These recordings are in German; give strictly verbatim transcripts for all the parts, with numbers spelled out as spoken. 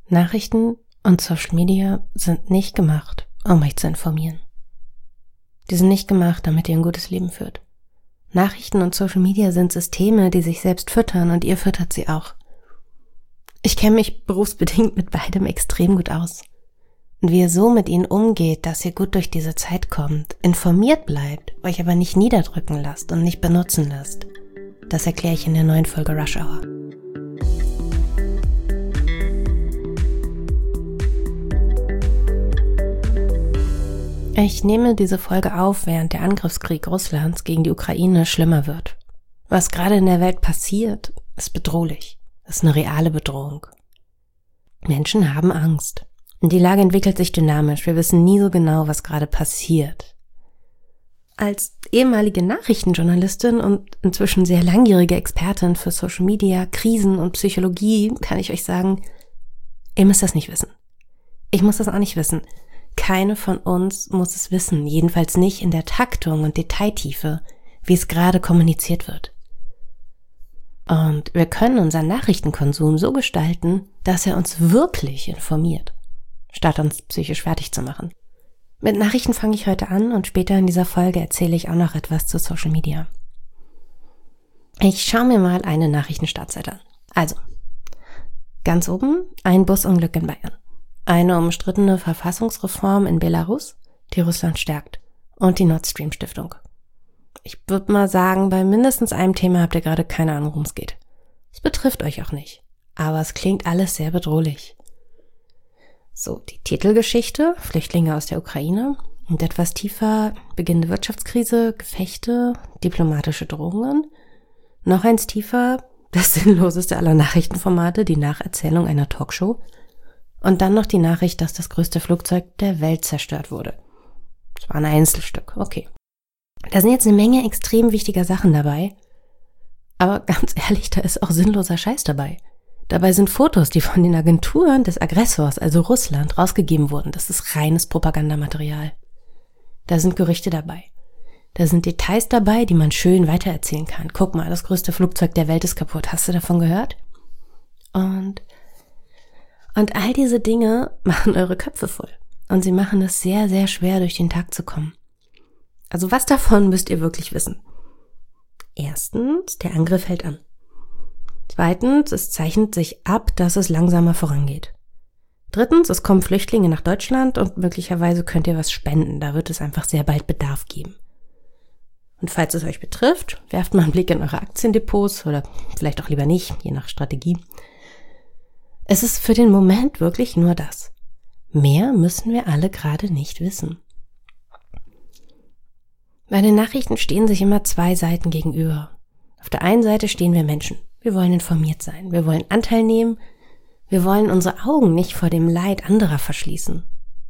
Nachrichten und Social Media sind nicht gemacht, um euch zu informieren. Die sind nicht gemacht, damit ihr ein gutes Leben führt. Nachrichten und Social Media sind Systeme, die sich selbst füttern, und ihr füttert sie auch. Ich kenne mich berufsbedingt mit beidem extrem gut aus. Und wie ihr so mit ihnen umgeht, dass ihr gut durch diese Zeit kommt, informiert bleibt, euch aber nicht niederdrücken lasst und nicht benutzen lasst, das erkläre ich in der neuen Folge Rush Hour. Ich nehme diese Folge auf, während der Angriffskrieg Russlands gegen die Ukraine schlimmer wird. Was gerade in der Welt passiert, ist bedrohlich. Ist eine reale Bedrohung. Menschen haben Angst. Und die Lage entwickelt sich dynamisch. Wir wissen nie so genau, was gerade passiert. Als ehemalige Nachrichtenjournalistin und inzwischen sehr langjährige Expertin für Social Media, Krisen und Psychologie kann ich euch sagen, ihr müsst das nicht wissen. Ich muss das auch nicht wissen. Keine von uns muss es wissen, jedenfalls nicht in der Taktung und Detailtiefe, wie es gerade kommuniziert wird. Und wir können unseren Nachrichtenkonsum so gestalten, dass er uns wirklich informiert, statt uns psychisch fertig zu machen. Mit Nachrichten fange ich heute an und später in dieser Folge erzähle ich auch noch etwas zu Social Media. Ich schaue mir mal eine Nachrichtenstartseite an. Also, ganz oben ein Busunglück in Bayern. Eine umstrittene Verfassungsreform in Belarus, die Russland stärkt, und die Nord Stream Stiftung. Ich würde mal sagen, bei mindestens einem Thema habt ihr gerade keine Ahnung, worum es geht. Es betrifft euch auch nicht, aber es klingt alles sehr bedrohlich. So, die Titelgeschichte, Flüchtlinge aus der Ukraine, und etwas tiefer beginnende Wirtschaftskrise, Gefechte, diplomatische Drohungen. Noch eins tiefer, das sinnloseste aller Nachrichtenformate, die Nacherzählung einer Talkshow. Und dann noch die Nachricht, dass das größte Flugzeug der Welt zerstört wurde. Das war ein Einzelstück, okay. Da sind jetzt eine Menge extrem wichtiger Sachen dabei. Aber ganz ehrlich, da ist auch sinnloser Scheiß dabei. Dabei sind Fotos, die von den Agenturen des Aggressors, also Russland, rausgegeben wurden. Das ist reines Propagandamaterial. Da sind Gerüchte dabei. Da sind Details dabei, die man schön weitererzählen kann. Guck mal, das größte Flugzeug der Welt ist kaputt. Hast du davon gehört? Und... Und all diese Dinge machen eure Köpfe voll. Und sie machen es sehr, sehr schwer, durch den Tag zu kommen. Also was davon müsst ihr wirklich wissen? Erstens, der Angriff hält an. Zweitens, es zeichnet sich ab, dass es langsamer vorangeht. Drittens, es kommen Flüchtlinge nach Deutschland und möglicherweise könnt ihr was spenden. Da wird es einfach sehr bald Bedarf geben. Und falls es euch betrifft, werft mal einen Blick in eure Aktiendepots oder vielleicht auch lieber nicht, je nach Strategie. Es ist für den Moment wirklich nur das. Mehr müssen wir alle gerade nicht wissen. Bei den Nachrichten stehen sich immer zwei Seiten gegenüber. Auf der einen Seite stehen wir Menschen. Wir wollen informiert sein. Wir wollen Anteil nehmen. Wir wollen unsere Augen nicht vor dem Leid anderer verschließen.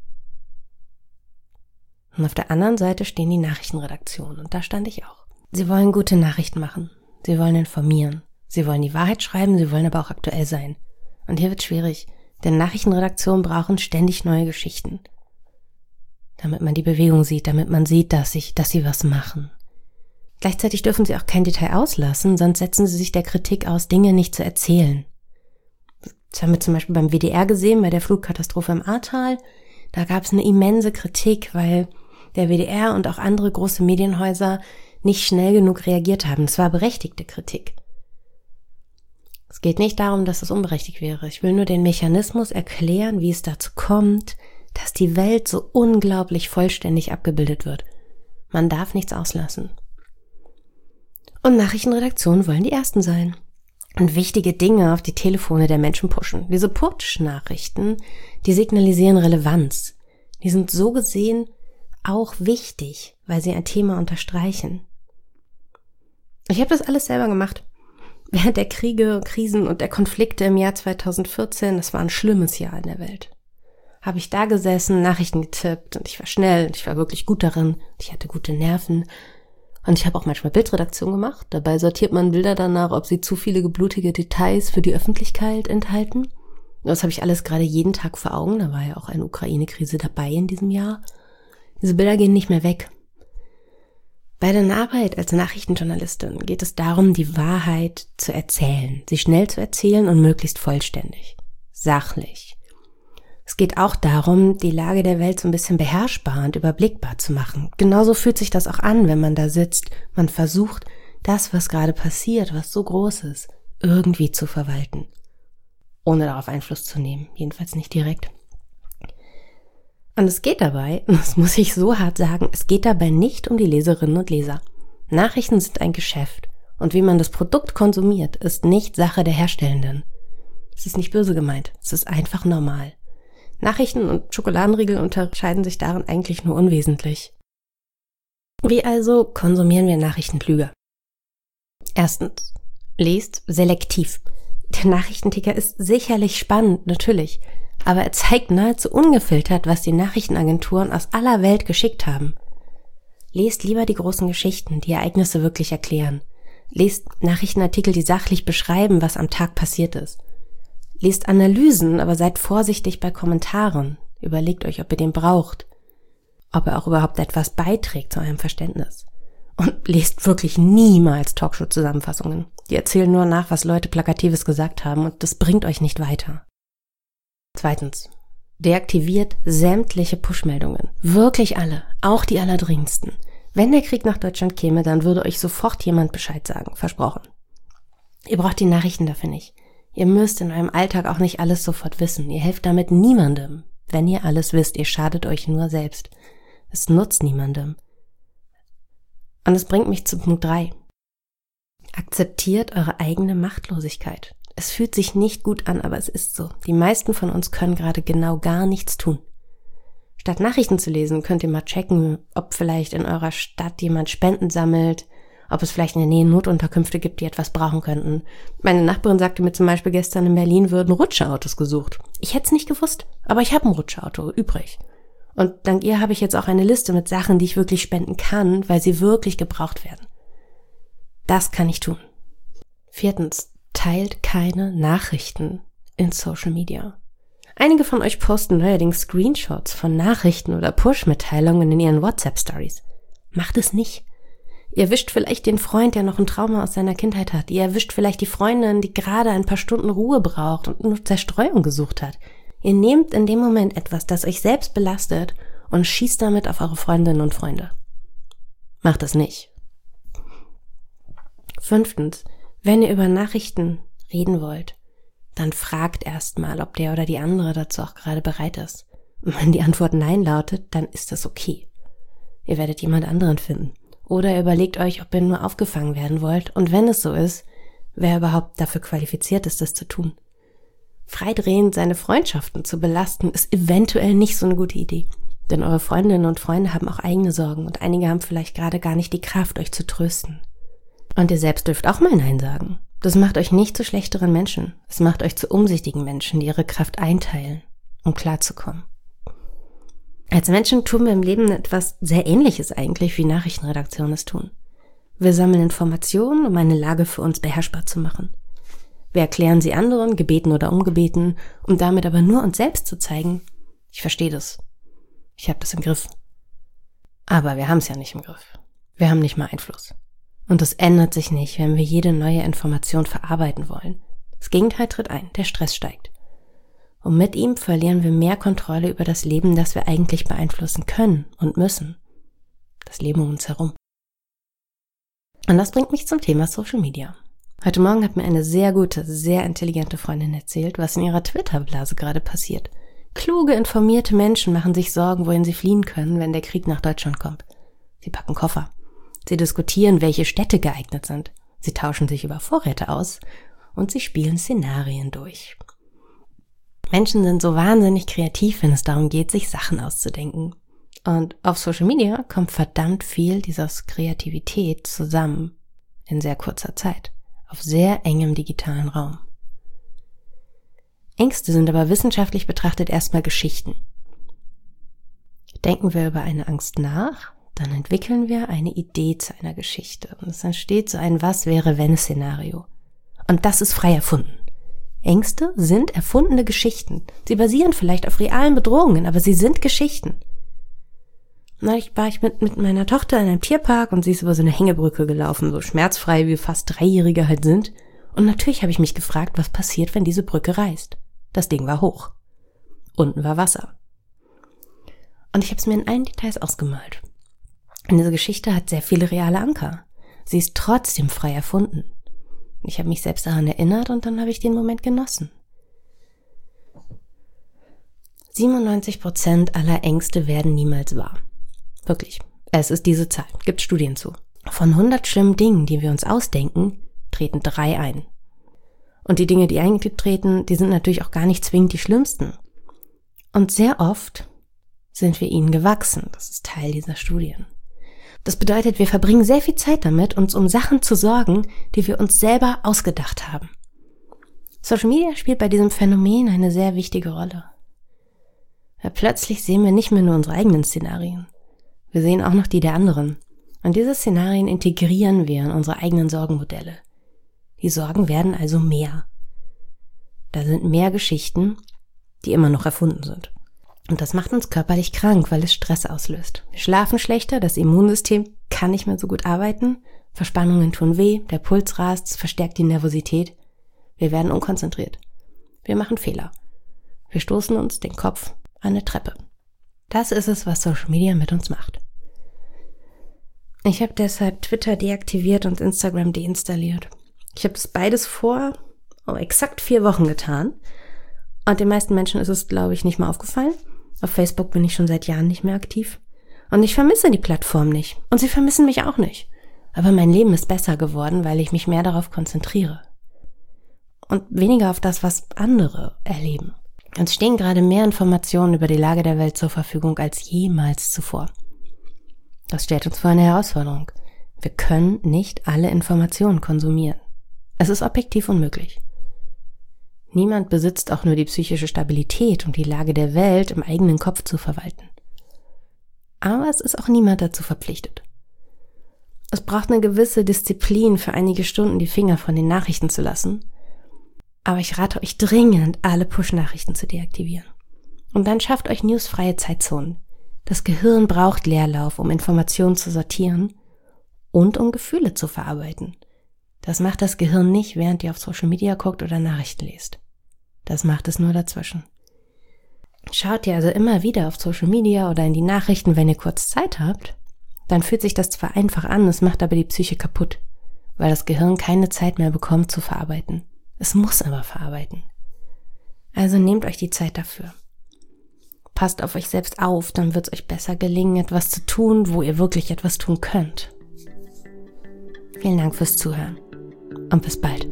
Und auf der anderen Seite stehen die Nachrichtenredaktionen. Und da stand ich auch. Sie wollen gute Nachrichten machen. Sie wollen informieren. Sie wollen die Wahrheit schreiben. Sie wollen aber auch aktuell sein. Und hier wird schwierig, denn Nachrichtenredaktionen brauchen ständig neue Geschichten. Damit man die Bewegung sieht, damit man sieht, dass, ich, dass sie was machen. Gleichzeitig dürfen sie auch kein Detail auslassen, sonst setzen sie sich der Kritik aus, Dinge nicht zu erzählen. Das haben wir zum Beispiel beim W D R gesehen, bei der Flugkatastrophe im Ahrtal. Da gab es eine immense Kritik, weil der W D R und auch andere große Medienhäuser nicht schnell genug reagiert haben. Das war berechtigte Kritik. Es geht nicht darum, dass es unberechtigt wäre. Ich will nur den Mechanismus erklären, wie es dazu kommt, dass die Welt so unglaublich vollständig abgebildet wird. Man darf nichts auslassen. Und Nachrichtenredaktionen wollen die Ersten sein. Und wichtige Dinge auf die Telefone der Menschen pushen. Diese Push-Nachrichten, die signalisieren Relevanz. Die sind so gesehen auch wichtig, weil sie ein Thema unterstreichen. Ich habe das alles selber gemacht. Während der Kriege, Krisen und der Konflikte im Jahr zweitausendvierzehn, das war ein schlimmes Jahr in der Welt, habe ich da gesessen, Nachrichten getippt und ich war schnell und ich war wirklich gut darin. Ich hatte gute Nerven und ich habe auch manchmal Bildredaktion gemacht. Dabei sortiert man Bilder danach, ob sie zu viele blutige Details für die Öffentlichkeit enthalten. Das habe ich alles gerade jeden Tag vor Augen. Da war ja auch eine Ukraine-Krise dabei in diesem Jahr. Diese Bilder gehen nicht mehr weg. Bei der Arbeit als Nachrichtenjournalistin geht es darum, die Wahrheit zu erzählen, sie schnell zu erzählen und möglichst vollständig, sachlich. Es geht auch darum, die Lage der Welt so ein bisschen beherrschbar und überblickbar zu machen. Genauso fühlt sich das auch an, wenn man da sitzt. Man versucht, das, was gerade passiert, was so groß ist, irgendwie zu verwalten. Ohne darauf Einfluss zu nehmen, jedenfalls nicht direkt. Und es geht dabei, das muss ich so hart sagen, es geht dabei nicht um die Leserinnen und Leser. Nachrichten sind ein Geschäft und wie man das Produkt konsumiert, ist nicht Sache der Herstellenden. Es ist nicht böse gemeint, es ist einfach normal. Nachrichten und Schokoladenriegel unterscheiden sich darin eigentlich nur unwesentlich. Wie also konsumieren wir Nachrichten klüger? Erstens, lest selektiv. Der Nachrichtenticker ist sicherlich spannend, natürlich, aber er zeigt nahezu ungefiltert, was die Nachrichtenagenturen aus aller Welt geschickt haben. Lest lieber die großen Geschichten, die Ereignisse wirklich erklären. Lest Nachrichtenartikel, die sachlich beschreiben, was am Tag passiert ist. Lest Analysen, aber seid vorsichtig bei Kommentaren. Überlegt euch, ob ihr den braucht. Ob er auch überhaupt etwas beiträgt zu eurem Verständnis. Und lest wirklich niemals Talkshow-Zusammenfassungen. Die erzählen nur nach, was Leute Plakatives gesagt haben und das bringt euch nicht weiter. Zweitens. Deaktiviert sämtliche Push-Meldungen. Wirklich alle, auch die allerdringendsten. Wenn der Krieg nach Deutschland käme, dann würde euch sofort jemand Bescheid sagen, versprochen. Ihr braucht die Nachrichten dafür nicht. Ihr müsst in eurem Alltag auch nicht alles sofort wissen. Ihr helft damit niemandem. Wenn ihr alles wisst, ihr schadet euch nur selbst. Es nutzt niemandem. Und es bringt mich zu Punkt drei. Akzeptiert eure eigene Machtlosigkeit. Es fühlt sich nicht gut an, aber es ist so. Die meisten von uns können gerade genau gar nichts tun. Statt Nachrichten zu lesen, könnt ihr mal checken, ob vielleicht in eurer Stadt jemand Spenden sammelt, ob es vielleicht in der Nähe Notunterkünfte gibt, die etwas brauchen könnten. Meine Nachbarin sagte mir zum Beispiel gestern, in Berlin würden Rutscherautos gesucht. Ich hätte es nicht gewusst, aber ich habe ein Rutscherauto übrig. Und dank ihr habe ich jetzt auch eine Liste mit Sachen, die ich wirklich spenden kann, weil sie wirklich gebraucht werden. Das kann ich tun. Viertens. Teilt keine Nachrichten in Social Media. Einige von euch posten neuerdings Screenshots von Nachrichten oder Push-Mitteilungen in ihren WhatsApp-Stories. Macht es nicht. Ihr erwischt vielleicht den Freund, der noch ein Trauma aus seiner Kindheit hat. Ihr erwischt vielleicht die Freundin, die gerade ein paar Stunden Ruhe braucht und nur Zerstreuung gesucht hat. Ihr nehmt in dem Moment etwas, das euch selbst belastet und schießt damit auf eure Freundinnen und Freunde. Macht es nicht. Fünftens. Wenn ihr über Nachrichten reden wollt, dann fragt erstmal, ob der oder die andere dazu auch gerade bereit ist. Und wenn die Antwort Nein lautet, dann ist das okay. Ihr werdet jemand anderen finden. Oder ihr überlegt euch, ob ihr nur aufgefangen werden wollt. Und wenn es so ist, wer überhaupt dafür qualifiziert ist, das zu tun. Freidrehend seine Freundschaften zu belasten, ist eventuell nicht so eine gute Idee. Denn eure Freundinnen und Freunde haben auch eigene Sorgen und einige haben vielleicht gerade gar nicht die Kraft, euch zu trösten. Und ihr selbst dürft auch mal Nein sagen. Das macht euch nicht zu schlechteren Menschen. Es macht euch zu umsichtigen Menschen, die ihre Kraft einteilen, um klarzukommen. Als Menschen tun wir im Leben etwas sehr Ähnliches eigentlich, wie Nachrichtenredaktionen es tun. Wir sammeln Informationen, um eine Lage für uns beherrschbar zu machen. Wir erklären sie anderen, gebeten oder ungebeten, um damit aber nur uns selbst zu zeigen, ich verstehe das. Ich habe das im Griff. Aber wir haben es ja nicht im Griff. Wir haben nicht mal Einfluss. Und das ändert sich nicht, wenn wir jede neue Information verarbeiten wollen. Das Gegenteil tritt ein, der Stress steigt. Und mit ihm verlieren wir mehr Kontrolle über das Leben, das wir eigentlich beeinflussen können und müssen. Das Leben um uns herum. Und das bringt mich zum Thema Social Media. Heute Morgen hat mir eine sehr gute, sehr intelligente Freundin erzählt, was in ihrer Twitter-Blase gerade passiert. Kluge, informierte Menschen machen sich Sorgen, wohin sie fliehen können, wenn der Krieg nach Deutschland kommt. Sie packen Koffer. Sie diskutieren, welche Städte geeignet sind. Sie tauschen sich über Vorräte aus und sie spielen Szenarien durch. Menschen sind so wahnsinnig kreativ, wenn es darum geht, sich Sachen auszudenken. Und auf Social Media kommt verdammt viel dieser Kreativität zusammen in sehr kurzer Zeit, auf sehr engem digitalen Raum. Ängste sind aber wissenschaftlich betrachtet erstmal Geschichten. Denken wir über eine Angst nach, dann entwickeln wir eine Idee zu einer Geschichte und es entsteht so ein Was-wäre-wenn-Szenario. Und das ist frei erfunden. Ängste sind erfundene Geschichten. Sie basieren vielleicht auf realen Bedrohungen, aber sie sind Geschichten. Neulich war ich mit, mit meiner Tochter in einem Tierpark und sie ist über so eine Hängebrücke gelaufen, so schmerzfrei wie fast Dreijährige halt sind. Und natürlich habe ich mich gefragt, was passiert, wenn diese Brücke reißt. Das Ding war hoch. unten war Wasser. Und ich habe es mir in allen Details ausgemalt. Und diese Geschichte hat sehr viele reale Anker. Sie ist trotzdem frei erfunden. Ich habe mich selbst daran erinnert und dann habe ich den Moment genossen. siebenundneunzig Prozent aller Ängste werden niemals wahr. Wirklich. Es ist diese Zahl. Gibt Studien zu. Von hundert schlimmen Dingen, die wir uns ausdenken, treten drei ein. Und die Dinge, die eintreten, die sind natürlich auch gar nicht zwingend die schlimmsten. Und sehr oft sind wir ihnen gewachsen. Das ist Teil dieser Studien. Das bedeutet, wir verbringen sehr viel Zeit damit, uns um Sachen zu sorgen, die wir uns selber ausgedacht haben. Social Media spielt bei diesem Phänomen eine sehr wichtige Rolle. Weil plötzlich sehen wir nicht mehr nur unsere eigenen Szenarien. Wir sehen auch noch die der anderen. Und diese Szenarien integrieren wir in unsere eigenen Sorgenmodelle. Die Sorgen werden also mehr. Da sind mehr Geschichten, die immer noch erfunden sind. Und das macht uns körperlich krank, weil es Stress auslöst. Wir schlafen schlechter, das Immunsystem kann nicht mehr so gut arbeiten, Verspannungen tun weh, der Puls rast, es verstärkt die Nervosität. Wir werden unkonzentriert. Wir machen Fehler. Wir stoßen uns den Kopf an eine Treppe. Das ist es, was Social Media mit uns macht. Ich habe deshalb Twitter deaktiviert und Instagram deinstalliert. Ich habe das beides vor oh, exakt vier Wochen getan. Und den meisten Menschen ist es, glaube ich, nicht mal aufgefallen. Auf Facebook bin ich schon seit Jahren nicht mehr aktiv. Und ich vermisse die Plattform nicht. Und sie vermissen mich auch nicht. Aber mein Leben ist besser geworden, weil ich mich mehr darauf konzentriere. Und weniger auf das, was andere erleben. Uns stehen gerade mehr Informationen über die Lage der Welt zur Verfügung als jemals zuvor. Das stellt uns vor eine Herausforderung. Wir können nicht alle Informationen konsumieren. Es ist objektiv unmöglich. Niemand besitzt auch nur die psychische Stabilität, um die Lage der Welt im eigenen Kopf zu verwalten. Aber es ist auch niemand dazu verpflichtet. Es braucht eine gewisse Disziplin, für einige Stunden die Finger von den Nachrichten zu lassen. Aber ich rate euch dringend, alle Push-Nachrichten zu deaktivieren. Und dann schafft euch newsfreie Zeitzonen. Das Gehirn braucht Leerlauf, um Informationen zu sortieren und um Gefühle zu verarbeiten. Das macht das Gehirn nicht, während ihr auf Social Media guckt oder Nachrichten lest. Das macht es nur dazwischen. Schaut ihr also immer wieder auf Social Media oder in die Nachrichten, wenn ihr kurz Zeit habt, dann fühlt sich das zwar einfach an, es macht aber die Psyche kaputt, weil das Gehirn keine Zeit mehr bekommt zu verarbeiten. Es muss aber verarbeiten. Also nehmt euch die Zeit dafür. Passt auf euch selbst auf, dann wird es euch besser gelingen, etwas zu tun, wo ihr wirklich etwas tun könnt. Vielen Dank fürs Zuhören und bis bald.